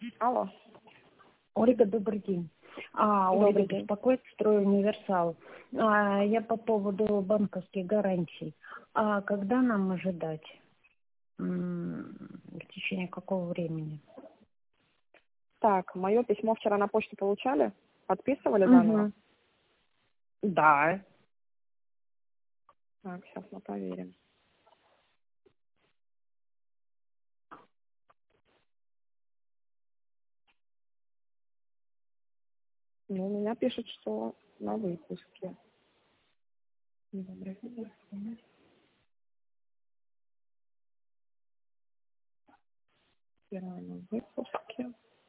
Алло. Ольга, добрый день. Добрый Ольга, день. беспокоит «Стройуниверсал». Я по поводу банковских гарантий. Когда нам ожидать? В течение какого времени? Так, мое письмо вчера на почту получали? Подписывали заново? Угу. Да. Так, сейчас мы проверим. Ну, у меня пишут, что на выпуске. Первое на выпуске.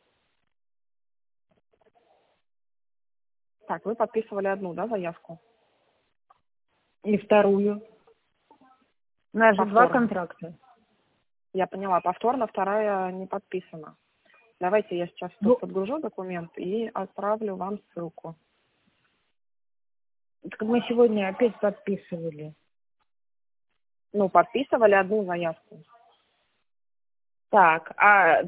Так, вы подписывали одну, да, заявку? И вторую. У нас же 2 Повторно. контракта. Я поняла. Повторно вторая не подписана. Давайте я сейчас тут подгружу документ и отправлю вам ссылку. Так мы сегодня опять подписывали. Ну, подписывали одну заявку. Так,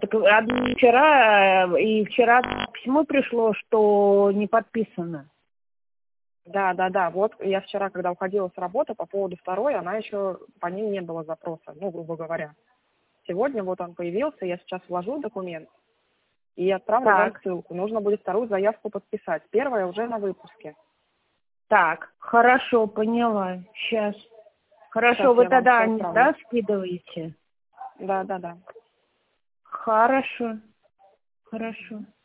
вчера письмо пришло, что не подписано. Да. Вот я вчера, когда уходила с работы по поводу второй, она еще, по ней не было запроса, ну, грубо говоря. Сегодня вот он появился, я сейчас вложу документ и отправлю вам Так, ссылку. Нужно будет вторую заявку подписать. Первая уже на выпуске. так, хорошо, поняла. Сейчас. Хорошо, Сейчас вы я вам тогда все не отправлю. скидываете? Да. Хорошо, хорошо.